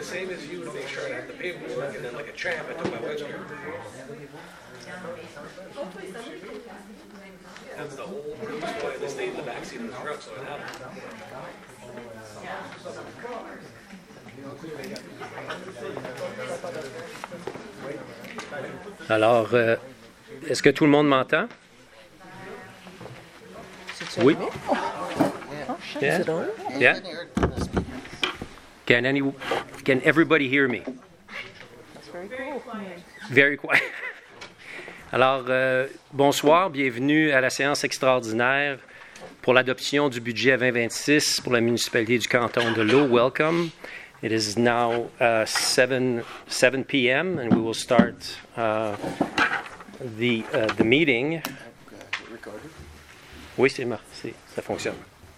the same as you to make sure I have the paperwork, and then like a champ, I took my wife's car. And the whole reason why they stayed in the backseat of the truck, so it happened. Alors, est-ce que tout le monde m'entend? Oui. Yeah. Yeah. Can everybody hear me? That's very cool. Very quiet. Alors, bonsoir, bienvenue à la séance extraordinaire pour l'adoption du budget 2026 pour la municipalité du canton de l'Eau. Welcome. It is now 7 p.m. and we will start the meeting. Oui, ça fonctionne.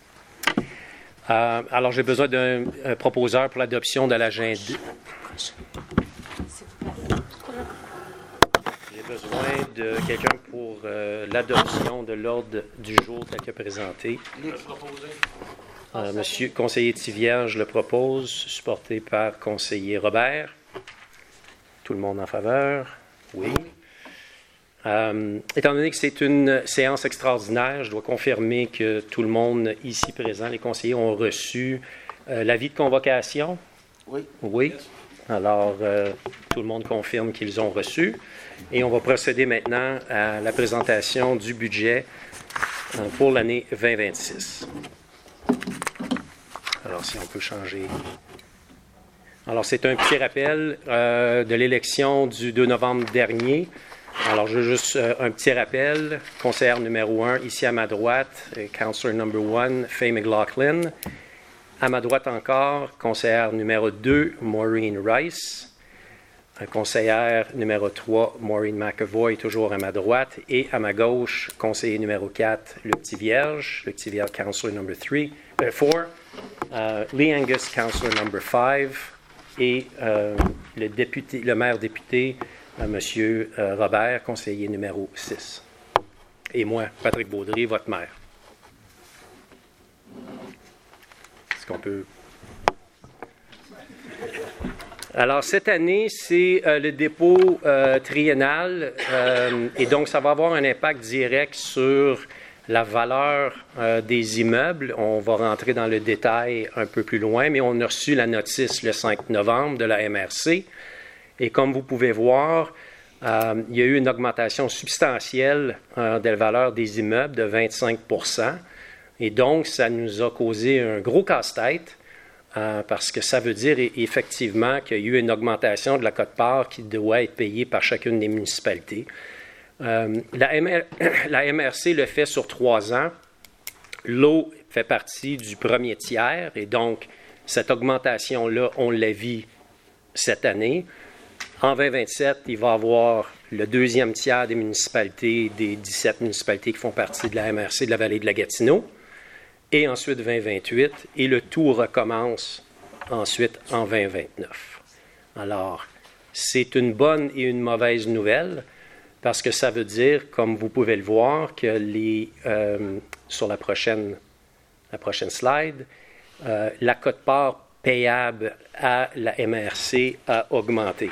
Alors, j'ai besoin d'un proposeur pour l'adoption de l'agenda. J'ai besoin de quelqu'un pour l'adoption de l'ordre du jour tel que présenté. Monsieur conseiller Tivierge le propose, supporté par conseiller Robert. Tout le monde en faveur? Oui. Étant donné que c'est une séance extraordinaire, je dois confirmer que tout le monde ici présent, les conseillers, ont reçu l'avis de convocation. Oui. Oui. Alors, tout le monde confirme qu'ils ont reçu. Et on va procéder maintenant à la présentation du budget pour l'année 2026. Alors, si on peut changer. Alors, c'est un petit rappel de l'élection du 2 novembre dernier. Alors, je veux juste un petit rappel. Conseillère numéro 1, ici à ma droite, Councillor number 1, Faye McLaughlin. À ma droite encore, conseillère numéro 2, Maureen Rice. Conseillère numéro 3, Maureen McAvoy, toujours à ma droite. Et à ma gauche, conseiller numéro 4, Luc Tivierge. Luc Tivierge, Councillor number 4. Lee Angus, Councillor number 5. Et le maire député, Monsieur Robert, conseiller numéro 6. Et moi, Patrick Baudry, votre maire. Est-ce qu'on peut... Alors, cette année, c'est le dépôt triennal et donc ça va avoir un impact direct sur la valeur des immeubles. On va rentrer dans le détail un peu plus loin, mais on a reçu la notice le 5 novembre de la MRC. Et comme vous pouvez voir, il y a eu une augmentation substantielle de la valeur des immeubles de 25 %. Et donc, ça nous a causé un gros casse-tête parce que ça veut dire effectivement qu'il y a eu une augmentation de la quote-part qui doit être payée par chacune des municipalités. La MRC le fait sur 3 ans. L'eau fait partie du premier tiers et donc, cette augmentation-là, on la vit cette année. En 2027, il va y avoir le deuxième tiers des municipalités, des 17 municipalités qui font partie de la MRC de la vallée de la Gatineau. Et ensuite 2028, et le tout recommence ensuite en 2029. Alors, c'est une bonne et une mauvaise nouvelle, parce que ça veut dire, comme vous pouvez le voir, que sur la prochaine slide, la quote-part payable à la MRC a augmenté.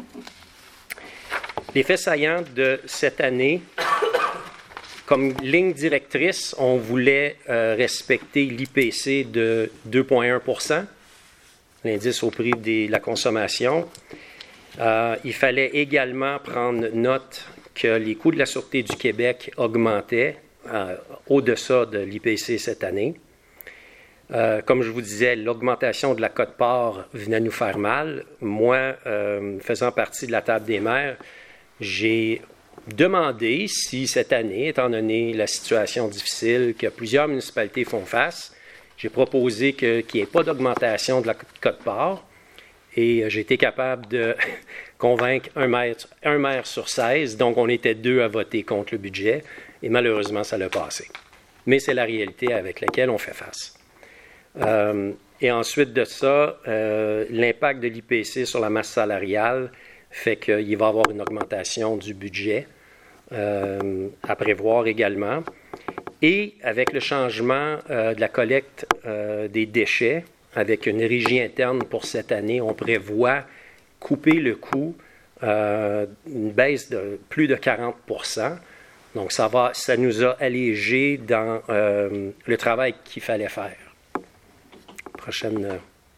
Les faits saillants de cette année, comme ligne directrice, on voulait respecter l'IPC de 2,1 %, l'indice au prix de la consommation. Il fallait également prendre note que les coûts de la Sûreté du Québec augmentaient au-deçà de l'IPC cette année. Comme je vous disais, l'augmentation de la quote-part venait nous faire mal. Moi, faisant partie de la table des maires, j'ai demandé si cette année, étant donné la situation difficile que plusieurs municipalités font face, j'ai proposé qu'il n'y ait pas d'augmentation de la quote-part et j'ai été capable de convaincre un maire sur 16, donc on était 2 à voter contre le budget et malheureusement ça l'a passé. Mais c'est la réalité avec laquelle on fait face. Et ensuite de ça, l'impact de l'IPC sur la masse salariale fait qu'il va y avoir une augmentation du budget à prévoir également. Et avec le changement de la collecte des déchets, avec une régie interne pour cette année, on prévoit couper le coût, une baisse de plus de 40 %. Donc, ça nous a allégé dans le travail qu'il fallait faire. Prochaine.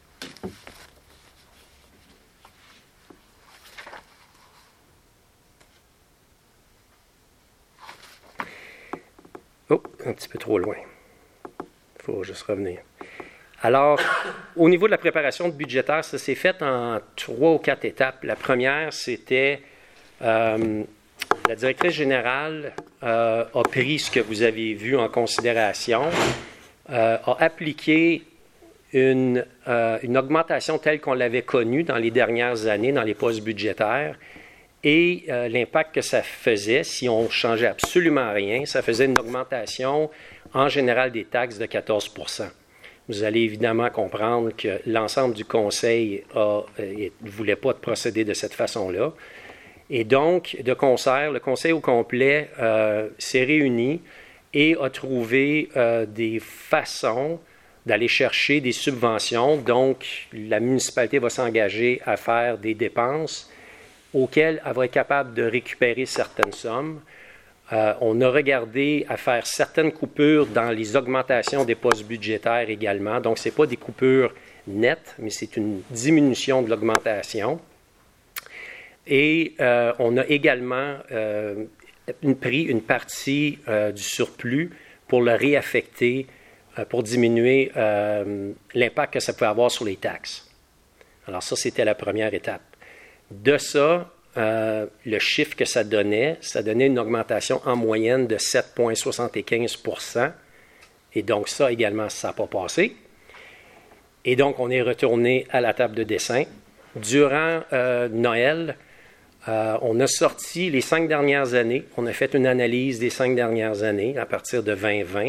Oh, un petit peu trop loin. Il faut juste revenir. Alors, au niveau de la préparation budgétaire, ça s'est fait en 3 ou 4 étapes. La première, c'était la directrice générale a pris ce que vous avez vu en considération, a appliqué une augmentation telle qu'on l'avait connue dans les dernières années dans les postes budgétaires et l'impact que ça faisait, si on ne changeait absolument rien, ça faisait une augmentation en général des taxes de 14 %. Vous allez évidemment comprendre que l'ensemble du Conseil ne voulait pas procéder de cette façon-là. Et donc, de concert, le Conseil au complet s'est réuni et a trouvé des façons d'aller chercher des subventions. Donc, la municipalité va s'engager à faire des dépenses auxquelles elle va être capable de récupérer certaines sommes. On a regardé à faire certaines coupures dans les augmentations des postes budgétaires également. Donc, ce n'est pas des coupures nettes, mais c'est une diminution de l'augmentation. Et on a également pris une partie du surplus pour le réaffecter, pour diminuer l'impact que ça peut avoir sur les taxes. Alors ça, c'était la première étape. De ça, le chiffre que ça donnait une augmentation en moyenne de 7,75 %. Et donc ça également, ça n'a pas passé. Et donc, on est retourné à la table de dessin. Durant Noël, on a sorti les 5 dernières années. On a fait une analyse des 5 dernières années à partir de 2020.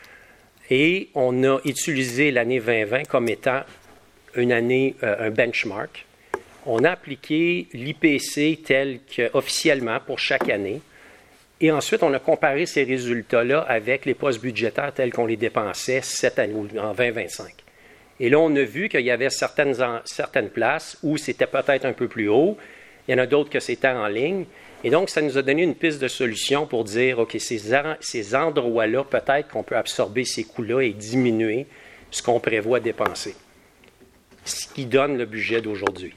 Et on a utilisé l'année 2020 comme étant une année, un benchmark. On a appliqué l'IPC tel qu'officiellement pour chaque année. Et ensuite, on a comparé ces résultats-là avec les postes budgétaires tels qu'on les dépensait cette année, en 2025. Et là, on a vu qu'il y avait certaines places où c'était peut-être un peu plus haut. Il y en a d'autres que c'était en ligne. Et donc, ça nous a donné une piste de solution pour dire, OK, ces endroits-là, peut-être qu'on peut absorber ces coûts-là et diminuer ce qu'on prévoit dépenser. Ce qui donne le budget d'aujourd'hui.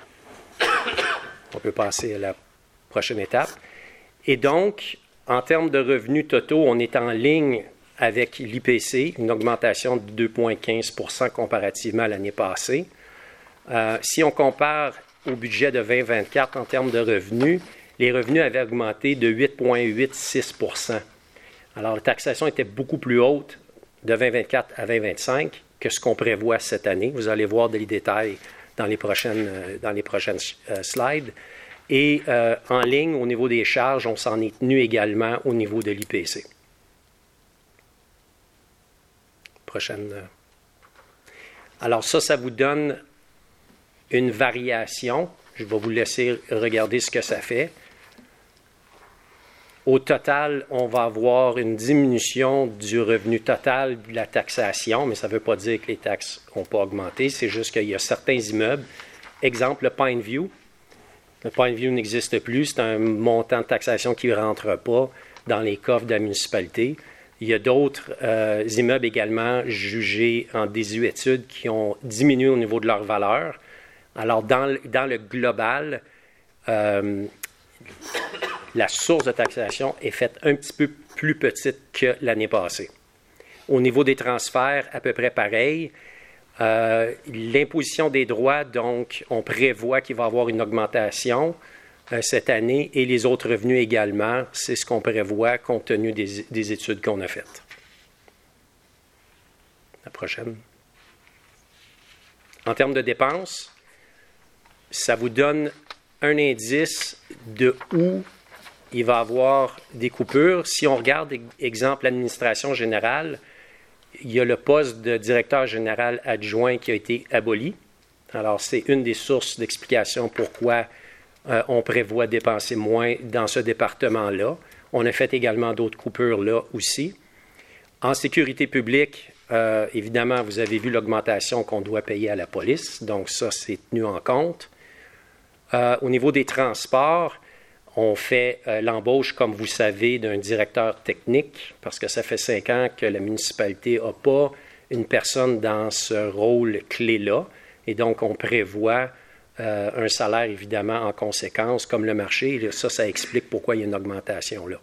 On peut passer à la prochaine étape. Et donc, en termes de revenus totaux, on est en ligne avec l'IPC, une augmentation de 2,15 % comparativement à l'année passée. Si on compare au budget de 2024 en termes de revenus, les revenus avaient augmenté de 8,86 %. Alors, la taxation était beaucoup plus haute de 2024 à 2025 que ce qu'on prévoit cette année. Vous allez voir les détails dans les prochaines slides. Et en ligne, au niveau des charges, on s'en est tenu également au niveau de l'IPC. Prochaine. Alors ça vous donne une variation. Je vais vous laisser regarder ce que ça fait. Au total, on va avoir une diminution du revenu total de la taxation, mais ça ne veut pas dire que les taxes n'ont pas augmenté. C'est juste qu'il y a certains immeubles. Exemple, le Pineview. Le Pineview n'existe plus. C'est un montant de taxation qui ne rentre pas dans les coffres de la municipalité. Il y a d'autres immeubles également jugés en désuétude qui ont diminué au niveau de leur valeur. Alors, dans le global, la source de taxation est faite un petit peu plus petite que l'année passée. Au niveau des transferts, à peu près pareil. L'imposition des droits, donc, on prévoit qu'il va y avoir une augmentation cette année et les autres revenus également. C'est ce qu'on prévoit compte tenu des études qu'on a faites. La prochaine. En termes de dépenses, ça vous donne un indice de où il va y avoir des coupures. Si on regarde, exemple, l'administration générale, il y a le poste de directeur général adjoint qui a été aboli. Alors, c'est une des sources d'explication pourquoi on prévoit dépenser moins dans ce département-là. On a fait également d'autres coupures là aussi. En sécurité publique, évidemment, vous avez vu l'augmentation qu'on doit payer à la police, donc ça, c'est tenu en compte. Au niveau des transports, on fait l'embauche, comme vous savez, d'un directeur technique, parce que ça fait 5 ans que la municipalité n'a pas une personne dans ce rôle clé-là, et donc on prévoit un salaire, évidemment, en conséquence, comme le marché. Ça explique pourquoi il y a une augmentation là.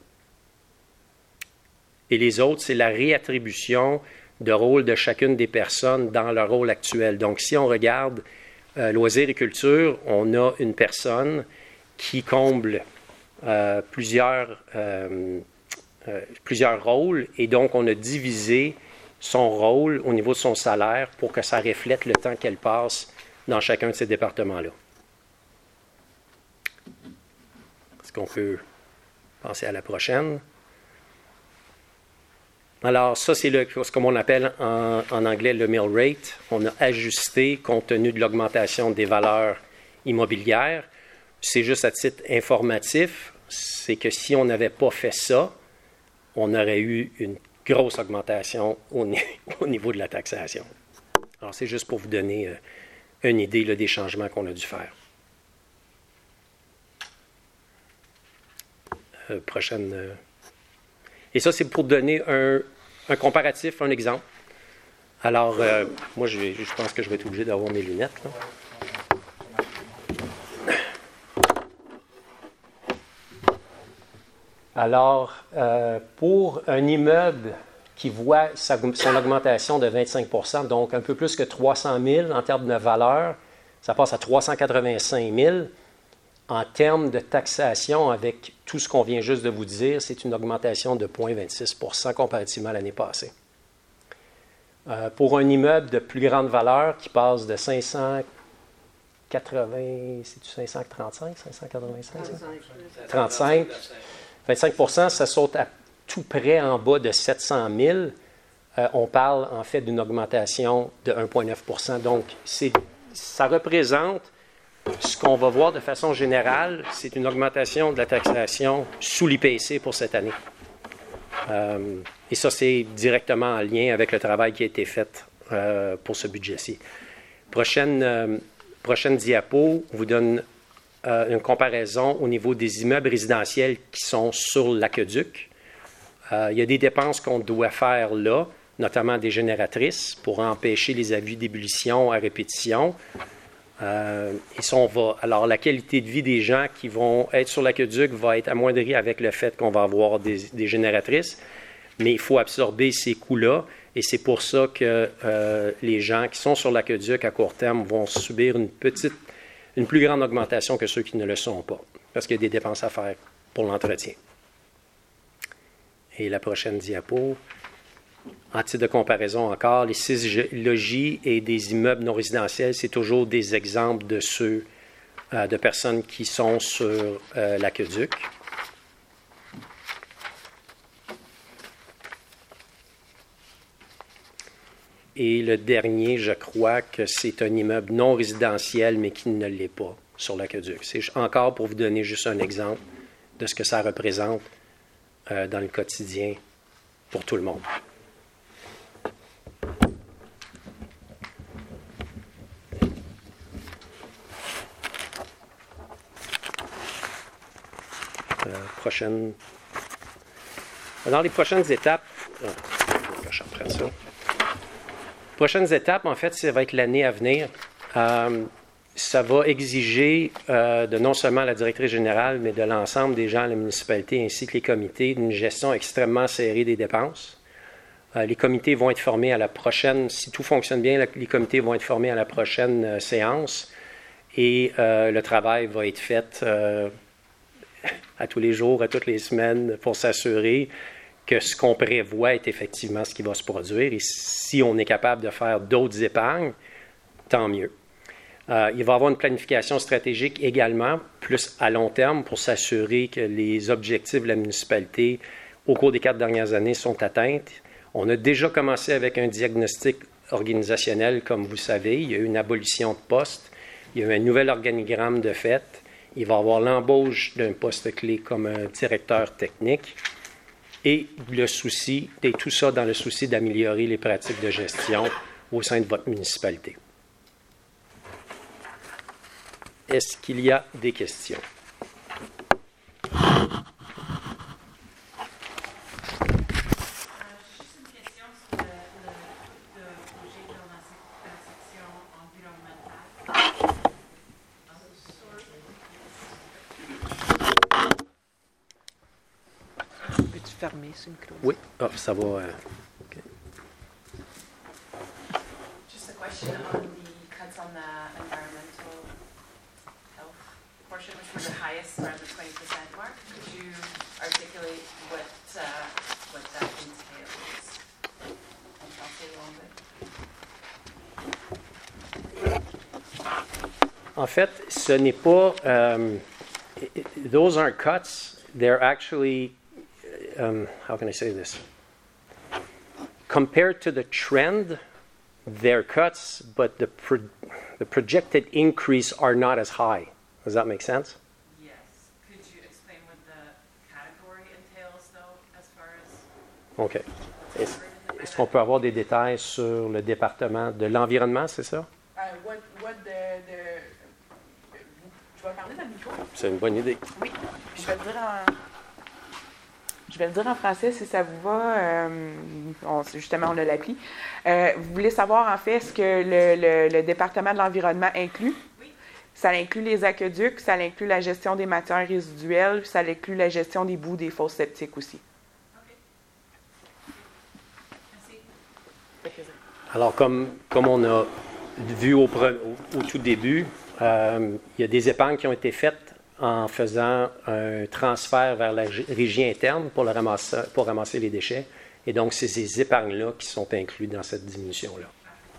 Et les autres, c'est la réattribution de rôle de chacune des personnes dans leur rôle actuel. Donc, si on regarde loisirs et culture, on a une personne qui comble plusieurs rôles, et donc on a divisé son rôle au niveau de son salaire pour que ça reflète le temps qu'elle passe dans chacun de ces départements-là. Est-ce qu'on peut passer à la prochaine? Alors, ça, c'est ce qu'on appelle en anglais le mill rate. On a ajusté compte tenu de l'augmentation des valeurs immobilières. C'est juste à titre informatif, c'est que si on n'avait pas fait ça, on aurait eu une grosse augmentation au niveau de la taxation. Alors, c'est juste pour vous donner une idée là, des changements qu'on a dû faire. Prochaine. Et ça, c'est pour donner un comparatif, un exemple. Alors, moi, je pense que je vais être obligé d'avoir mes lunettes. Là. Alors, pour un immeuble qui voit son augmentation de 25 %, donc un peu plus que 300 000 en termes de valeur, ça passe à 385 000. En termes de taxation, avec tout ce qu'on vient juste de vous dire, c'est une augmentation de 0,26 % comparativement à l'année passée. Pour un immeuble de plus grande valeur qui passe de 580, c'est-tu 535, 585? 35. 25 % ça saute à tout près en bas de 700 000. On parle en fait d'une augmentation de 1,9 %. Donc, ça représente ce qu'on va voir de façon générale, c'est une augmentation de la taxation sous l'IPC pour cette année. Et ça, c'est directement en lien avec le travail qui a été fait pour ce budget-ci. Prochaine diapo vous donne une comparaison au niveau des immeubles résidentiels qui sont sur l'aqueduc. Il y a des dépenses qu'on doit faire là, notamment des génératrices pour empêcher les abus d'ébullition à répétition. Et ça, alors, la qualité de vie des gens qui vont être sur l'aqueduc va être amoindrie avec le fait qu'on va avoir des génératrices, mais il faut absorber ces coûts-là, et c'est pour ça que les gens qui sont sur l'aqueduc à court terme vont subir une plus grande augmentation que ceux qui ne le sont pas, parce qu'il y a des dépenses à faire pour l'entretien. Et la prochaine diapo. En titre de comparaison encore, les 6 logis et des immeubles non résidentiels, c'est toujours des exemples de ceux de personnes qui sont sur l'aqueduc. Et le dernier, je crois que c'est un immeuble non résidentiel, mais qui ne l'est pas sur l'aqueduc. C'est encore pour vous donner juste un exemple de ce que ça représente dans le quotidien pour tout le monde. Dans les prochaines étapes, je reprends ça. Prochaines étapes, en fait, ça va être l'année à venir. Ça va exiger de non seulement la directrice générale, mais de l'ensemble des gens à la municipalité ainsi que les comités, une gestion extrêmement serrée des dépenses. Les comités vont être formés à la prochaine, si tout fonctionne bien, les comités vont être formés à la prochaine séance et le travail va être fait à tous les jours, à toutes les semaines, pour s'assurer que ce qu'on prévoit est effectivement ce qui va se produire. Et si on est capable de faire d'autres épargnes, tant mieux. Il va y avoir une planification stratégique également, plus à long terme, pour s'assurer que les objectifs de la municipalité au cours des 4 dernières années sont atteints. On a déjà commencé avec un diagnostic organisationnel, comme vous savez. Il y a eu une abolition de postes. Il y a eu un nouvel organigramme de fait. Il va y avoir l'embauche d'un poste clé comme un directeur technique. et tout ça dans le souci d'améliorer les pratiques de gestion au sein de votre municipalité. Est-ce qu'il y a des questions? Juste une question sur le projet dans la section environnementale. Peux-tu fermer ce micro? Oui, ça va. OK. Just a question on the cuts on the environmental health portion, which was the highest, around the 20% mark. Could you articulate what that entails? And I'll say a little bit. En fait, ce n'est pas. Those aren't cuts. They're actually. How can I say this? Compared to the trend, they're cuts, but the projected increase are not as high. Does that make sense? Yes. Could you explain what the category entails, though, as far as... OK. Est-ce qu'on peut avoir des détails sur le département de l'environnement, c'est ça? Je vais parler dans le micro. C'est une bonne idée. Oui. Je vais le dire en français si ça vous va. Justement, on a l'appli. Vous voulez savoir, en fait, est-ce que le département de l'environnement inclut? Oui. Ça inclut les aqueducs, ça inclut la gestion des matières résiduelles, puis ça inclut la gestion des boues des fosses septiques aussi. OK. Merci. Fait plaisir. Alors, comme on a vu au tout début, il y a des épargnes qui ont été faites en faisant un transfert vers la régie interne pour ramasser les déchets. Et donc, c'est ces épargnes-là qui sont incluses dans cette diminution-là.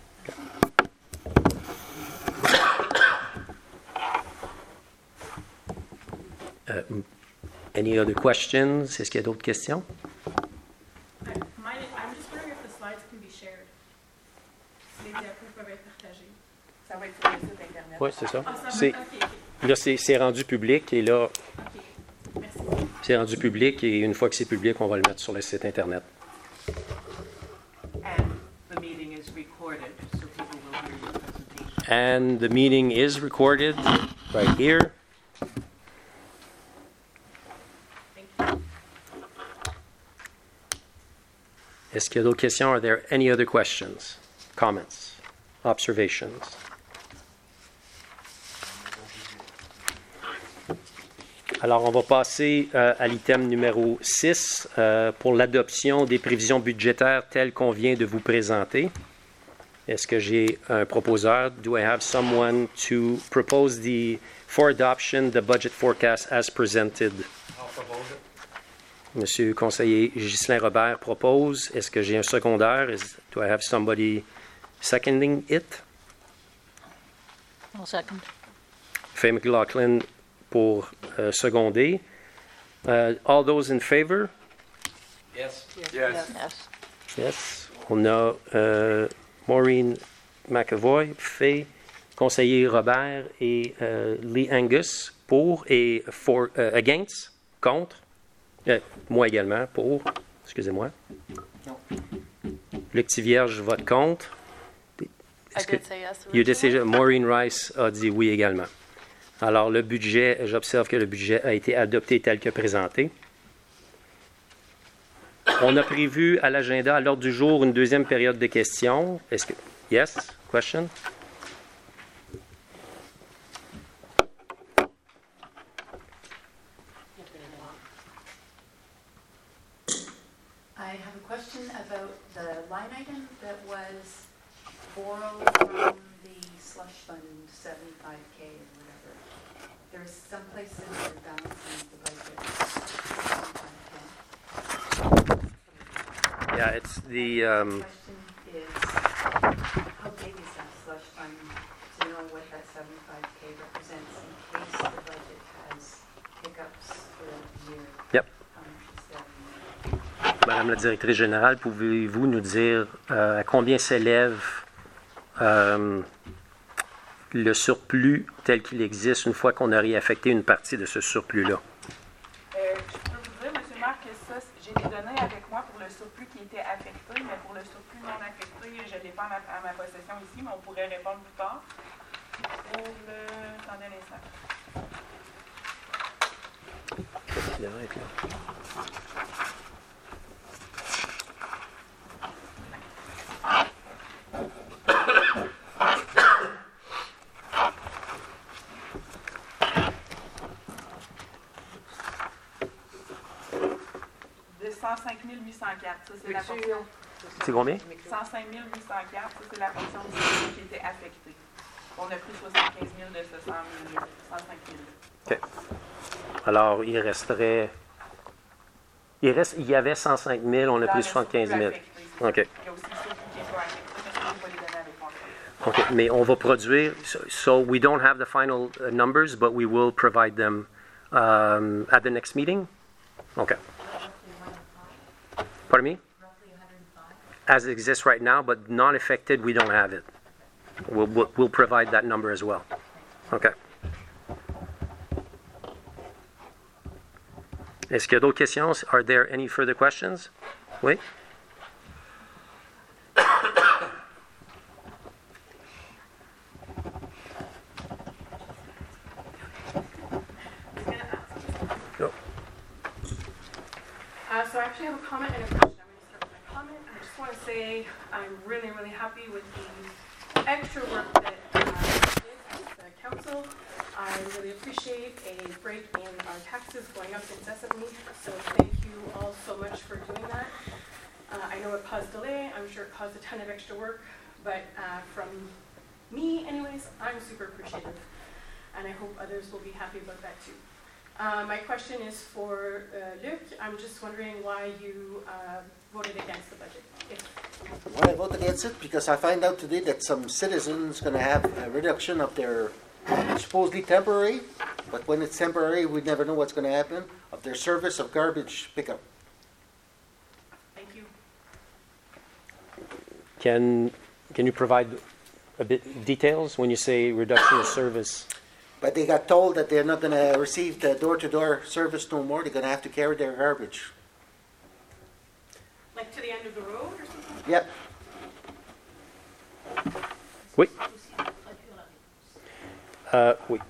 Any other questions? Est-ce qu'il y a d'autres questions? I'm just wondering if the slides can be shared. Les diapos peuvent être partagés. Ça va être sur le site Internet. Oui, c'est ça. Ah, ça va. C'est- OK. Là, c'est rendu public et là, OK. Merci. c'est rendu public et une fois que c'est public, on va le mettre sur le site Internet. And the meeting is recorded, so people will hear your presentation. And the meeting is recorded right here. Est-ce qu'il y a d'autres questions? Are there any other questions, comments, observations? Alors, on va passer à l'item numéro 6 pour l'adoption des prévisions budgétaires telles qu'on vient de vous présenter. Est-ce que j'ai un proposeur? Do I have someone to propose for adoption the budget forecast as presented? I'll propose it. Monsieur le conseiller Ghislain Robert propose. Est-ce que j'ai un secondaire? Do I have somebody seconding it? I'll second. Faye McLaughlin pour seconder. All those in favor? Yes. Yes. Yes. On a Maureen McAvoy, Faye, conseiller Robert et Lee Angus pour et against, contre. Moi également pour. Excusez-moi. Le petit vierge vote contre. I did say yes. You did say- Maureen Rice a dit oui également. Alors, le budget, j'observe que le budget a été adopté tel que présenté. On a prévu à l'agenda, à l'ordre du jour, une deuxième période de questions. Est-ce que... Yes? Question? I have a question about the line item that was borrowed from the slush fund, 75K or whatever. There's some place in the balance in the budget. 75K. Yeah, it's the... Question is, how big is that slush fund to know what that 75K represents in case the budget has hiccups for the year? Yep. How much is that? Madame la directrice générale, pouvez-vous nous dire à combien s'élève le surplus tel qu'il existe une fois qu'on a réaffecté une partie de ce surplus-là? Je peux vous dire, M. Maire, que ça. J'ai les données avec moi pour le surplus qui était affecté, mais pour le surplus non affecté, je ne l'ai pas à ma possession ici, mais on pourrait répondre plus tard. Pour le... Attendez un instant. De 105 804, ça c'est la portion. C'est combien? 105 804, ça c'est la portion du surplus qui était affectée. On a pris 75 000 de ce 105 000. OK. Alors, il resterait... Il y avait 105 000, on a pris 75 000. OK. Il y a aussi le surplus qui est pas affecté, mais je ne peux pas les donner avec moi. OK, mais on va produire... So we don't have the final numbers, but we will provide them at the next meeting? OK. Pardon me? As it exists right now, but not affected, we don't have it. We'll provide that number as well. OK. Est-ce qu'il y a d'autres questions? Are there any further questions? Oui? No. So I actually have a comment and a question. I'm going to start with my comment. I just want to say I'm really, really happy with the extra work that did as the council. I really appreciate a break in our taxes going up incessantly. So thank you all so much for doing that. I know it caused delay. I'm sure it caused a ton of extra work. But from me, anyways, I'm super appreciative. And I hope others will be happy about that too. My question is for Luc. I'm just wondering why you voted against the budget. Why I vote against it? Because I find out today that some citizens going to have a reduction of their supposedly temporary, but when it's temporary, we never know what's going to happen, of their service of garbage pickup. Thank you. Can you provide a bit details when you say reduction of service? But they got told that they're not going to receive the door-to-door service no more. They're going to have to carry their garbage. Like to the end of the road or something? Yep. Oui. Oui.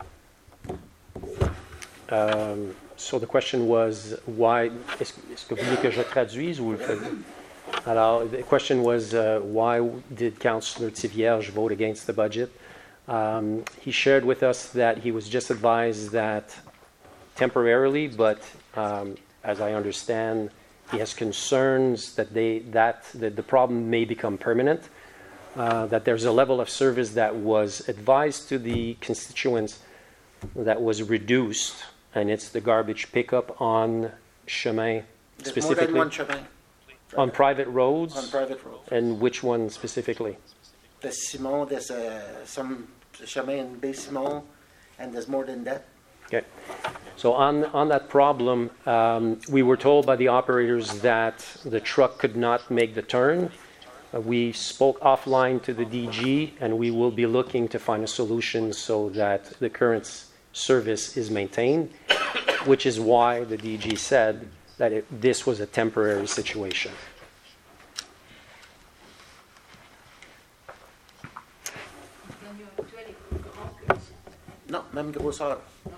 So the question was why. Est-ce que vous voulez que je traduise ou Alors, the question was why did Councillor Tivierge vote against the budget? He shared with us that he was just advised that temporarily, but as I understand, he has concerns that the problem may become permanent. That there's a level of service that was advised to the constituents that was reduced, and it's the garbage pickup on chemin, There's specifically more than one chemin. on private roads. On private roads. And which one specifically? There's Simon, there's some chemin in Bay Simon, and there's more than that. Okay. So on that problem, we were told by the operators that the truck could not make the turn. We spoke offline to the DG, and we will be looking to find a solution so that the current service is maintained, which is why the DG said that this was a temporary situation. Non, même grosseur.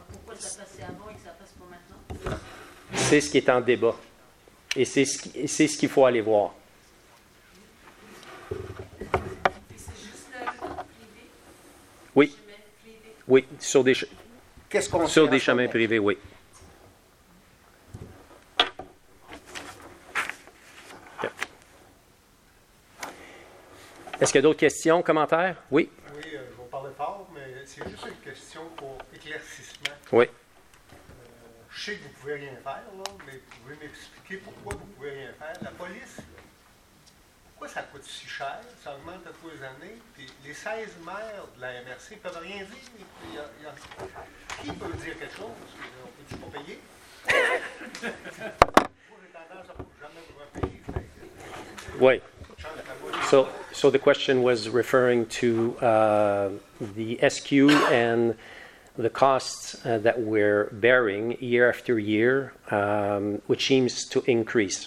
C'est ce qui est en débat. Et c'est ce qu'il faut aller voir. Oui. Oui, sur des, Qu'est-ce qu'on sur fait des en ce chemins moment? privés, oui. OK. Est-ce qu'il y a d'autres questions, commentaires? Oui. Oui, je vais parler fort, mais c'est juste une question pour éclaircissement. Oui. Je sais que vous ne pouvez rien faire, là, mais vous pouvez m'expliquer pourquoi vous ne pouvez rien faire. La police, pourquoi ça coûte si cher? Ça augmente à tous les années. Puis les 16 maires de la MRC ne peuvent rien dire. Qui peut dire quelque chose? On peut-tu pas payer? Moi, j'ai tendance à jamais vouloir payer. Oui. So the question was referring to the SQ and the costs that we're bearing year after year, which seems to increase.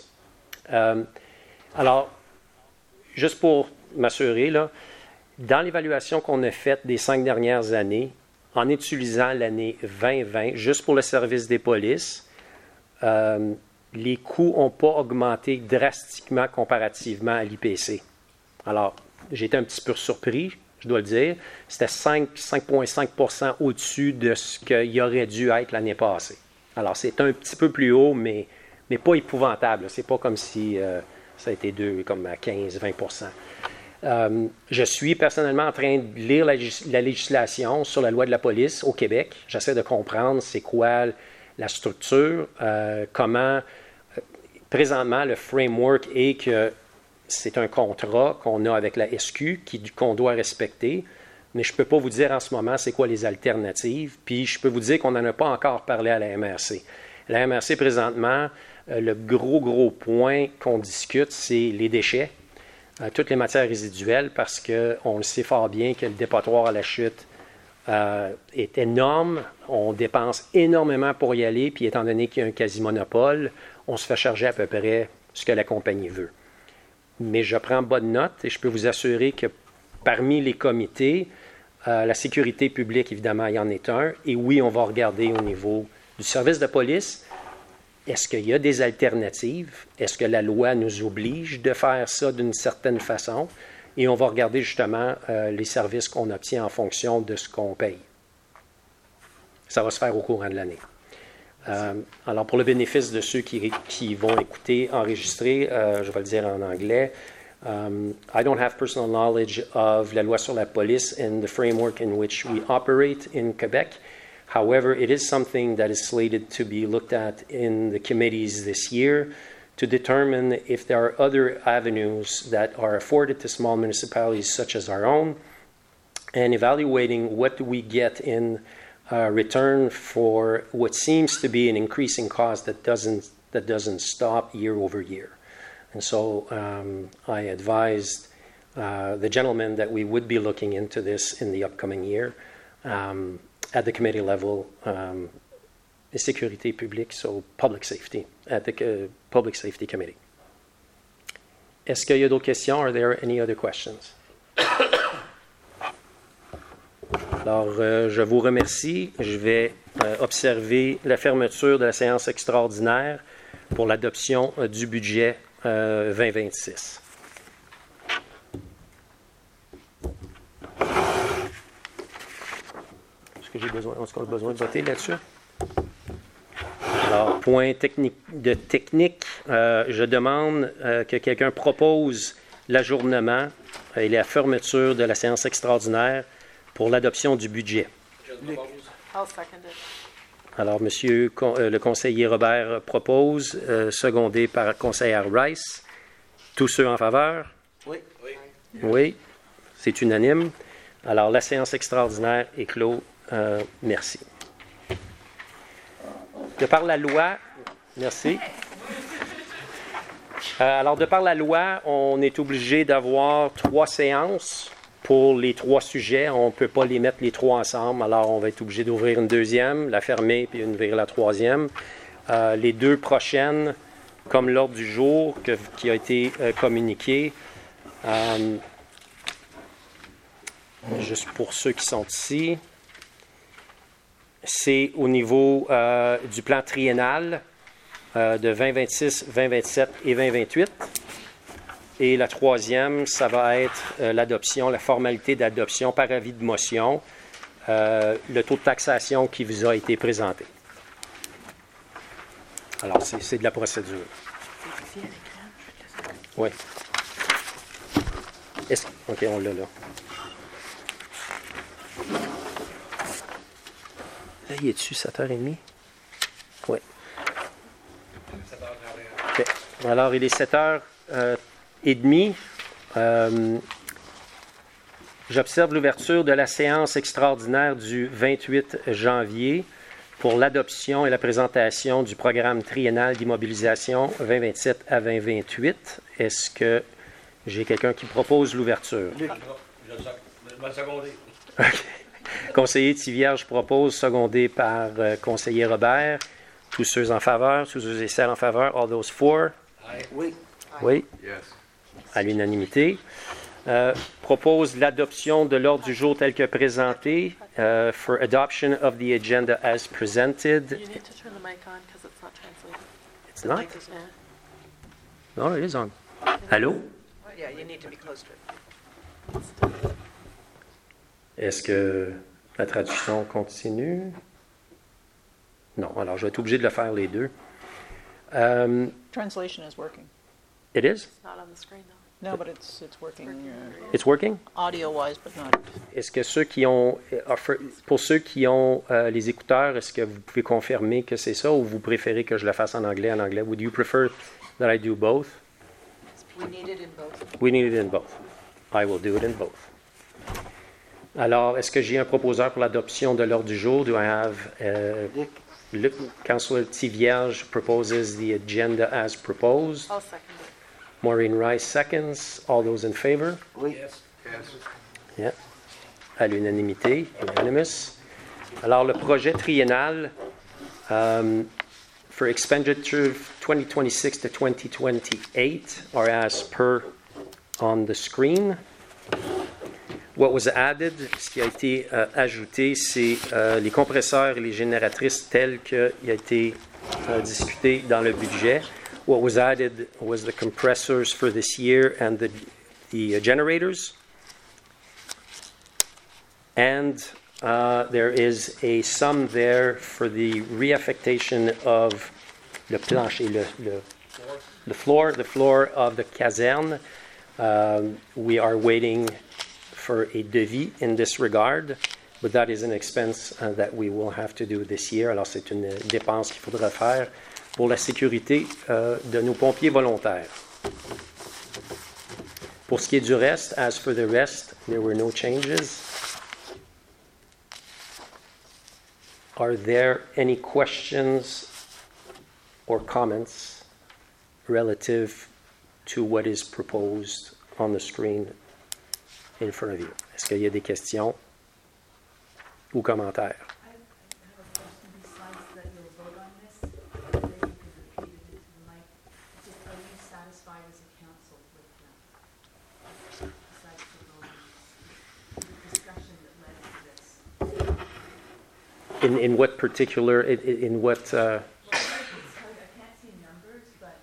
Alors, juste pour m'assurer, là, dans l'évaluation qu'on a faite des 5 dernières années, en utilisant l'année 2020, juste pour le service des polices, les coûts n'ont pas augmenté drastiquement comparativement à l'IPC. Alors, j'ai été un petit peu surpris, je dois le dire. C'était 5,5 % au-dessus de ce qu'il aurait dû être l'année passée. Alors, c'est un petit peu plus haut, mais pas épouvantable. C'est pas comme si ça a été comme à 15-20 %. Je suis personnellement en train de lire la législation sur la loi de la police au Québec. J'essaie de comprendre c'est quoi la structure, comment présentement le framework est que c'est un contrat qu'on a avec la SQ qu'on doit respecter, mais je ne peux pas vous dire en ce moment c'est quoi les alternatives, puis je peux vous dire qu'on n'en a pas encore parlé à la MRC. La MRC, présentement, le gros point qu'on discute, c'est les déchets, toutes les matières résiduelles, parce qu'on le sait fort bien que le dépotoir à la chute est énorme, on dépense énormément pour y aller, puis étant donné qu'il y a un quasi-monopole, on se fait charger à peu près ce que la compagnie veut. Mais je prends bonne note et je peux vous assurer que parmi les comités, la sécurité publique, évidemment, il y en est un. Et oui, on va regarder au niveau du service de police, est-ce qu'il y a des alternatives? Est-ce que la loi nous oblige de faire ça d'une certaine façon? Et on va regarder justement les services qu'on obtient en fonction de ce qu'on paye. Ça va se faire au courant de l'année. Alors, pour le bénéfice de ceux qui vont écouter enregistrer, je vais le dire en anglais. I don't have personal knowledge of la loi sur la police and the framework in which we operate in Quebec. However, it is something that is slated to be looked at in the committees this year to determine if there are other avenues that are afforded to small municipalities such as our own, and evaluating what do we get in return for what seems to be an increasing cost that doesn't stop year over year. And so I advised the gentleman that we would be looking into this in the upcoming year at the committee level, sécurité publique, so public safety, at the Public Safety Committee. Est-ce qu'il y a d'autres questions? Are there any other questions? Alors, je vous remercie. Je vais observer la fermeture de la séance extraordinaire pour l'adoption du budget 2026. Est-ce qu'on a besoin de voter là-dessus? Alors, point technique, je demande que quelqu'un propose l'ajournement et la fermeture de la séance extraordinaire pour l'adoption du budget. I'll second it. Alors, monsieur le conseiller Robert propose, secondé par la conseillère Rice. Tous ceux en faveur? Oui. Oui, c'est unanime. Alors, la séance extraordinaire est close. Merci. De par la loi, merci. Alors, de par la loi, on est obligé d'avoir 3 séances pour les 3 sujets. On ne peut pas les mettre les 3 ensemble. Alors, on va être obligé d'ouvrir une deuxième, la fermer, puis ouvrir la troisième. Les 2 prochaines, comme l'ordre du jour qui a été communiqué, juste pour ceux qui sont ici, c'est au niveau du plan triennal de 2026, 2027 et 2028. Et la troisième, ça va être l'adoption, la formalité d'adoption par avis de motion, le taux de taxation qui vous a été présenté. Alors, c'est de la procédure. Oui. OK, on l'a là. Là, il est dessus 7h30? Oui. OK. Alors, il est 7h30. J'observe l'ouverture de la séance extraordinaire du 28 janvier pour l'adoption et la présentation du programme triennal d'immobilisation 2027 à 2028. Est-ce que j'ai quelqu'un qui propose l'ouverture? Je vais le seconder. OK. Conseiller Tivierge propose, secondé par conseiller Robert. Tous ceux en faveur, tous ceux et celles en faveur. All those for? Oui. Oui. À l'unanimité. Propose l'adoption de l'ordre du jour tel que présenté. For adoption of the agenda as presented. You need to turn the mic on because it's not translated. It's The not? mic is on. No, it is on. Allô? Yeah, you need to be close to it. Est-ce que la traduction continue? Non, alors je vais être obligé de le faire les deux. Translation is working. It is? It's not on the screen though. No, but it's working It's working? audio-wise, but not. Est-ce que ceux qui ont, pour ceux qui ont les écouteurs, est-ce que vous pouvez confirmer que c'est ça ou vous préférez que je le fasse en anglais? Would you prefer that I do both? We need it in both. We need it in both. I will do it in both. Alors, est-ce que j'ai un proposeur pour l'adoption de l'ordre du jour? Do I have Councillor Tivierge proposes the agenda as proposed. I'll second it. Maureen Rice seconds. All those in favor? Oui. Yeah. À l'unanimité, unanimous. Alors, le projet triennal for expenditure 2026 to 2028 are as per on the screen. What was added, ce qui a été ajouté, c'est les compresseurs et les génératrices tels qu'il a été discuté dans le budget. What was added was the compressors for this year and the generators. And there is a sum there for the reaffectation of le plancher, the floor of the caserne. We are waiting for a devis in this regard, but that is an expense that we will have to do this year. Alors, c'est une dépense qu'il faudra faire pour la sécurité de nos pompiers volontaires. Pour ce qui est du reste, as for the rest, there were no changes. Are there any questions or comments relative to what is proposed on the screen in front of you? Est-ce qu'il y a des questions ou commentaires? I have a question besides that you'll vote on this. Maybe you can repeat it into the mic. Just are you satisfied as a council with that? Besides the vote on this, the discussion that led to this. In what particular, in what, Well, I can't see numbers, but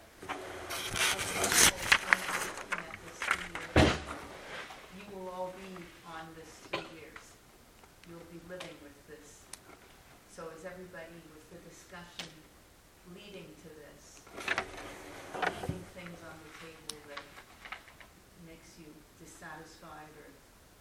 you will all be on this 3 years. You'll be living with this. So is everybody, was the discussion leading to this? Putting things on the table that makes you dissatisfied or?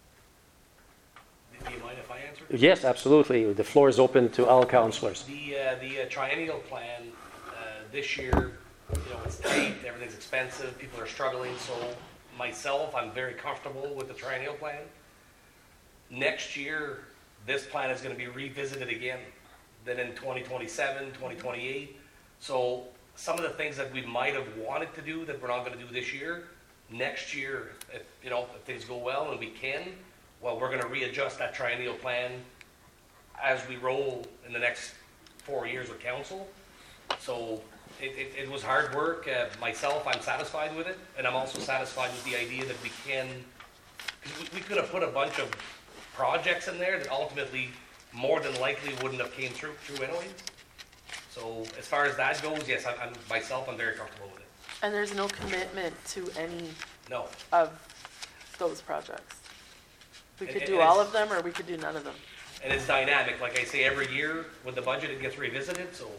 Do you mind if I answer? yes, absolutely. The floor is open to all councillors. The triennial plan this year, it's tight, everything's expensive, people are struggling. So myself, I'm very comfortable with the triennial plan. Next year, this plan is going to be revisited again. Then in 2027, 2028. So some of the things that we might have wanted to do that we're not going to do this year, next year, if things go well and we can, well, we're going to readjust that triennial plan as we roll in the next 4 years with council. So it was hard work. Myself, I'm satisfied with it, and I'm also satisfied with the idea that we can, because we could have put a bunch of projects in there that ultimately, more than likely, wouldn't have came through anyways. So as far as that goes, yes, I'm very comfortable with it. And there's no commitment to any No. of those projects. We could And do all of them or we could do none of them. And it's dynamic. Like I say, every year with the budget, it gets revisited. So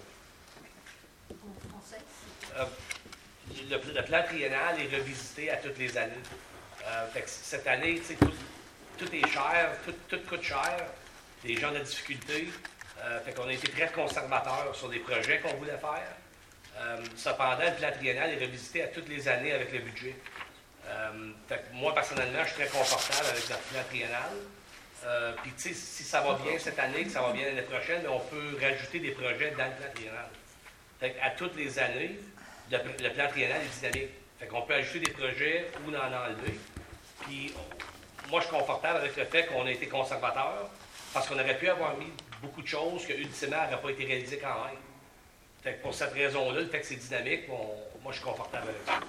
le plan triennal est revisité à toutes les années. Fait que cette année, tu sais, tout est cher, tout coûte cher. Les gens ont de la difficulté. Fait qu'on a été très conservateurs sur des projets qu'on voulait faire. Cependant, le plan triennal est revisité à toutes les années avec le budget. Fait que moi, personnellement, je suis très confortable avec le plan triennal. Puis, tu sais, si ça va bien cette année, que ça va bien l'année prochaine, on peut rajouter des projets dans le plan triennal. Fait qu'à toutes les années, le plan triennal est dynamique. Fait qu'on peut ajouter des projets ou en enlever. Puis, moi, je suis confortable avec le fait qu'on a été conservateur. Parce qu'on aurait pu avoir mis beaucoup de choses que, ultimement, n'auraient pas été réalisées quand même. Fait que pour cette raison-là, le fait que c'est dynamique, moi, je suis confortable avec ça.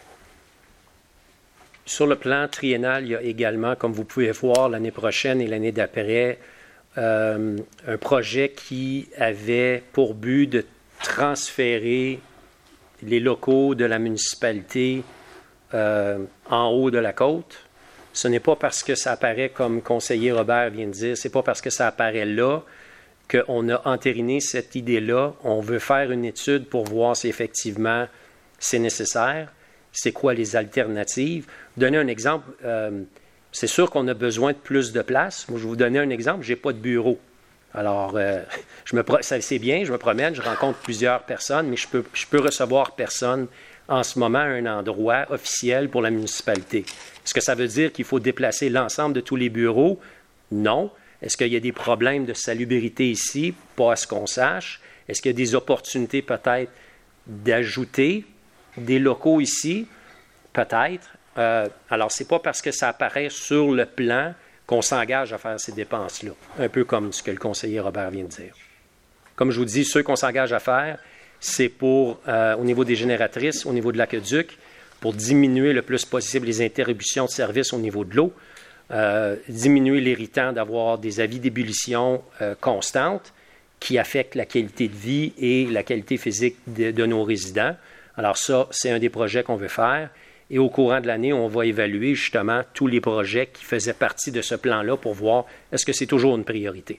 Sur le plan triennal, il y a également, comme vous pouvez voir, l'année prochaine et l'année d'après, un projet qui avait pour but de transférer les locaux de la municipalité en haut de la côte. Ce n'est pas parce que ça apparaît, comme conseiller Robert vient de dire, c'est pas parce que ça apparaît là qu'on a entériné cette idée-là. On veut faire une étude pour voir si effectivement c'est nécessaire, c'est quoi les alternatives. Donner un exemple, c'est sûr qu'on a besoin de plus de place. Moi, je vais vous donner un exemple, je n'ai pas de bureau. Alors, c'est bien, je me promène, je rencontre plusieurs personnes, mais je peux recevoir personne en ce moment à un endroit officiel pour la municipalité. Est-ce que ça veut dire qu'il faut déplacer l'ensemble de tous les bureaux? Non. Est-ce qu'il y a des problèmes de salubrité ici? Pas à ce qu'on sache. Est-ce qu'il y a des opportunités peut-être d'ajouter des locaux ici? Peut-être. Alors, ce n'est pas parce que ça apparaît sur le plan qu'on s'engage à faire ces dépenses-là. Un peu comme ce que le conseiller Robert vient de dire. Comme je vous dis, ceux qu'on s'engage à faire, c'est pour, au niveau des génératrices, au niveau de l'aqueduc, pour diminuer le plus possible les interruptions de service au niveau de l'eau, diminuer l'irritant d'avoir des avis d'ébullition constantes qui affectent la qualité de vie et la qualité physique de nos résidents. Alors ça, c'est un des projets qu'on veut faire. Et au courant de l'année, on va évaluer justement tous les projets qui faisaient partie de ce plan-là pour voir est-ce que c'est toujours une priorité.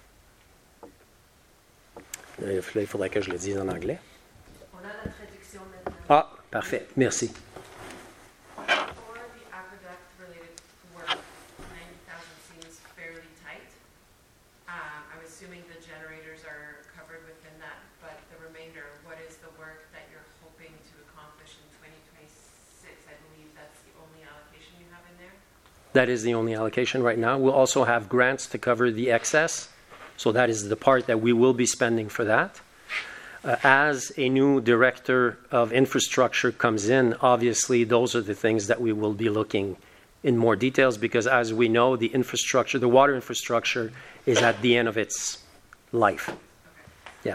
Il faudrait que je le dise en anglais. On a la traduction maintenant. Ah, parfait. Merci. For the aqueduct-related work, 90,000 seems fairly tight. I'm assuming the generators are covered within that, but the remainder, what is the work that you're hoping to accomplish in 2026? I believe that's the only allocation you have in there. That is the only allocation right now. We'll also have grants to cover the excess. So that is the part that we will be spending for that. As a new director of infrastructure comes in, obviously those are the things that we will be looking in more details because as we know, the infrastructure, the water infrastructure is at the end of its life. Yeah.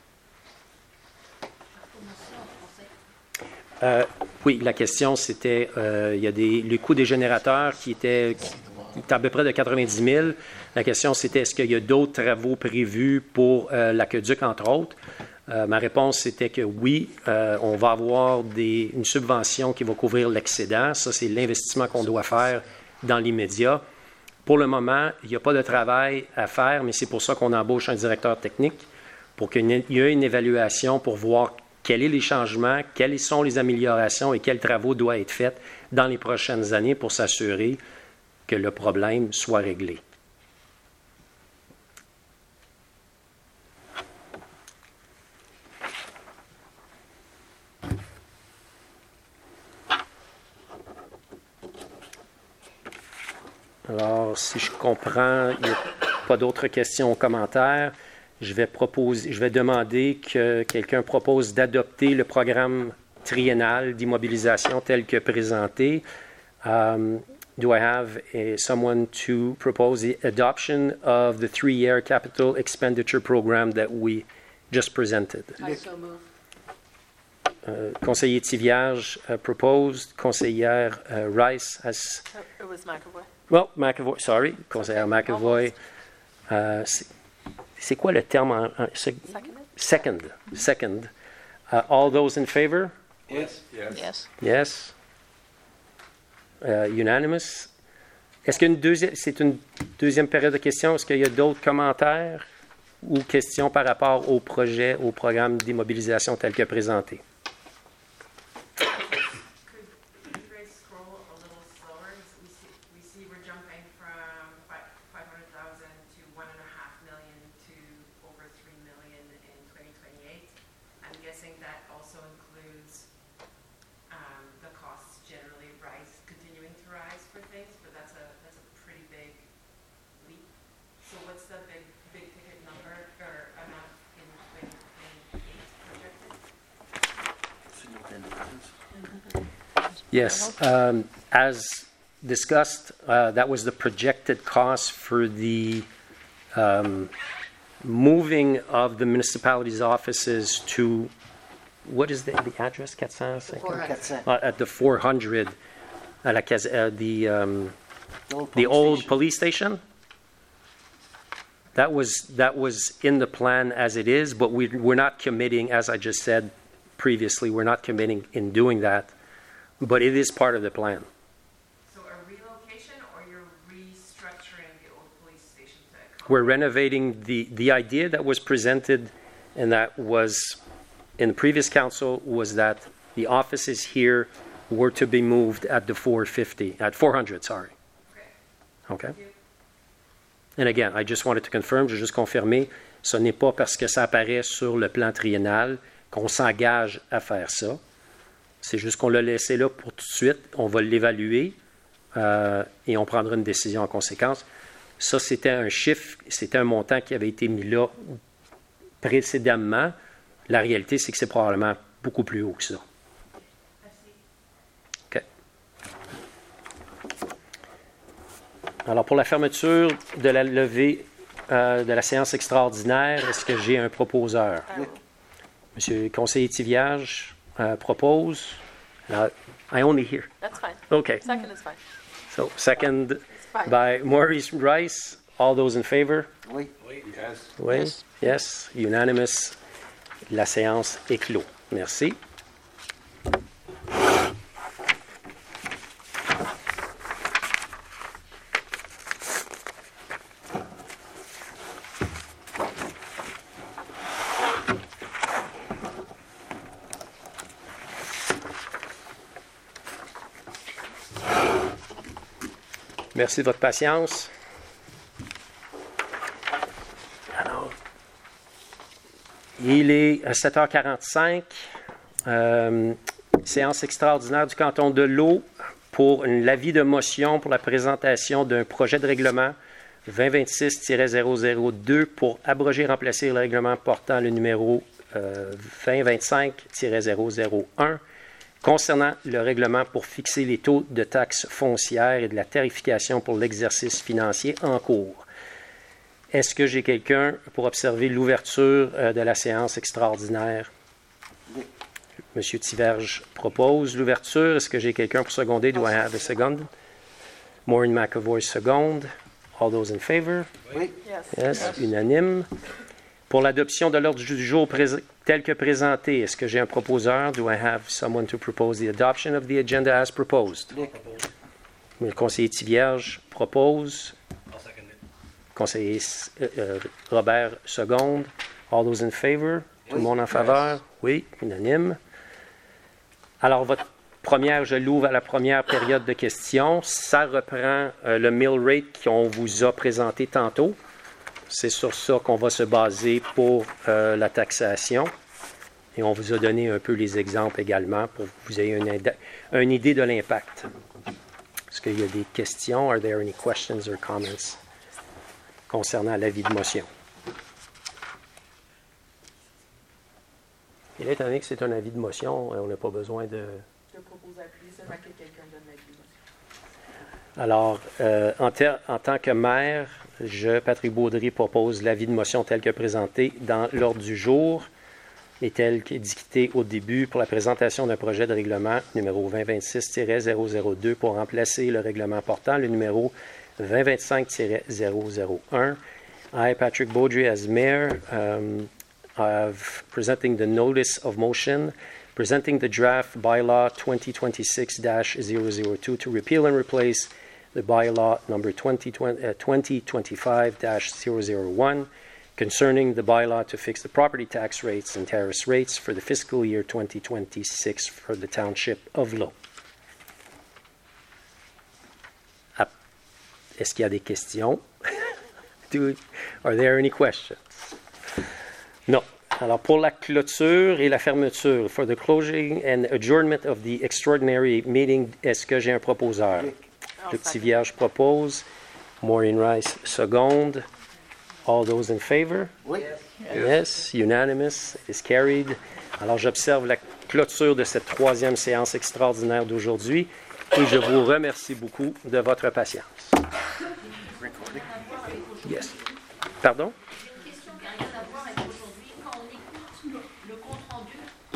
Oui, la question c'était, il y a le coût des générateurs qui était à peu près de 90 000. La question, c'était est-ce qu'il y a d'autres travaux prévus pour l'aqueduc, entre autres? Ma réponse, c'était que oui, on va avoir une subvention qui va couvrir l'excédent. Ça, c'est l'investissement qu'on doit faire dans l'immédiat. Pour le moment, il n'y a pas de travail à faire, mais c'est pour ça qu'on embauche un directeur technique, pour qu'il y ait une évaluation pour voir quels sont les changements, quelles sont les améliorations et quels travaux doivent être faits dans les prochaines années pour s'assurer que le problème soit réglé. Alors, si je comprends, il n'y a pas d'autres questions ou commentaires. Je vais demander que quelqu'un propose d'adopter le programme triennal d'immobilisation tel que présenté. Do I have someone to propose the adoption of the 3-year capital expenditure program that we just presented? I so move. Conseiller Tivierge proposed. Conseillère Rice has... It was McAvoy. Well, McAvoy, sorry. Conseillère McAvoy. C'est quoi le terme Seconded? Second. All those in favor? Yes. Yes. Yes. Unanimous. Est-ce c'est une deuxième période de questions? Est-ce qu'il y a d'autres commentaires ou questions par rapport au projet, au programme d'immobilisation tel que présenté? Could you guys scroll a little slower? We see we're jumping from 500,000 to 1.5 million to over 3 million in 2028. I'm guessing that also includes the costs generally continuing to rise for things, but that's a pretty big leap. So what's the big ticket number or amount in 2028 projected? Yes. As discussed, that was the projected cost for the moving of the municipality's offices to, what is the address, 450? 400. At the 400, à la the old police station? That was in the plan as it is, but we're not committing, as I just said previously, we're not committing in doing that, but it is part of the plan. So a relocation, or you're restructuring the old police station to accommodate? We're renovating the idea that was presented and that was in the previous council was that the offices here were to be moved at the 400, sorry. Okay. And again, I just wanted to confirm, je veux juste confirmer, ce n'est pas parce que ça apparaît sur le plan triennal qu'on s'engage à faire ça. C'est juste qu'on l'a laissé là pour tout de suite. On va l'évaluer et on prendra une décision en conséquence. Ça, c'était un chiffre, c'était un montant qui avait été mis là précédemment. La réalité, c'est que c'est probablement beaucoup plus haut que ça. OK. Alors, pour la fermeture de la levée de la séance extraordinaire, est-ce que j'ai un proposeur? Monsieur le conseiller Thiviage propose. I only hear. That's fine. Okay. Second is fine. So, second Fine. by Maurice Rice. All those in favor? Oui. Oui. Yes. Unanimous. La séance est close. Merci. Merci de votre patience. Alors, il est 7h45. Séance extraordinaire du canton de l'Eau pour l'avis de motion pour la présentation d'un projet de règlement 2026-002 pour abroger et remplacer le règlement portant le numéro 2025-001 concernant le règlement pour fixer les taux de taxes foncières et de la tarification pour l'exercice financier en cours. Est-ce que j'ai quelqu'un pour observer l'ouverture de la séance extraordinaire? Oui. Monsieur Thiverge propose l'ouverture. Est-ce que j'ai quelqu'un pour seconder? Do I have a second? Maureen McAvoy seconde. All those in favor? Oui. Yes, unanime. Pour l'adoption de l'ordre du jour tel que présenté, est-ce que j'ai un proposeur? Do I have someone to propose the adoption of the agenda as proposed? Le conseiller Thivierge propose. I'll second it. Conseiller Robert seconde. All those in favor? Tout le monde en faveur? Oui, unanime. Alors, votre première, je l'ouvre à la première période de questions. Ça reprend le mill rate qu'on vous a présenté tantôt. C'est sur ça qu'on va se baser pour la taxation. Et on vous a donné un peu les exemples également pour que vous ayez une idée de l'impact. Est-ce qu'il y a des questions? Are there any questions or comments concernant l'avis de motion? Et là, étant donné que c'est un avis de motion, on n'a pas besoin de... Je propose d'appuyer seulement que quelqu'un donne l'avis de motion. Alors, en tant que maire, Patrick Baudry, propose l'avis de motion tel que présenté dans l'ordre du jour et tel qu'édicté au début pour la présentation d'un projet de règlement numéro 2026-002 pour remplacer le règlement portant le numéro 2025-001. I, Patrick Baudry, as mayor, of presenting the notice of motion, presenting the draft bylaw 2026-002 to repeal and replace the bylaw number 2025-001 concerning the bylaw to fix the property tax rates and terrace rates for the fiscal year 2026 for the Township of Low. Est-ce qu'il y a des questions? Are there any questions? Non. Alors, pour la clôture et la fermeture, for the closing and adjournment of the extraordinary meeting, est-ce que j'ai un proposeur? Luc Thivierge propose. Maureen Rice seconde. All those in favor? Oui. Yes, unanimous, is carried. Alors, j'observe la clôture de cette troisième séance extraordinaire d'aujourd'hui et je vous remercie beaucoup de votre patience. Yes. Pardon? J'ai une question qui n'a rien à voir avec aujourd'hui. Quand on écoute le compte rendu,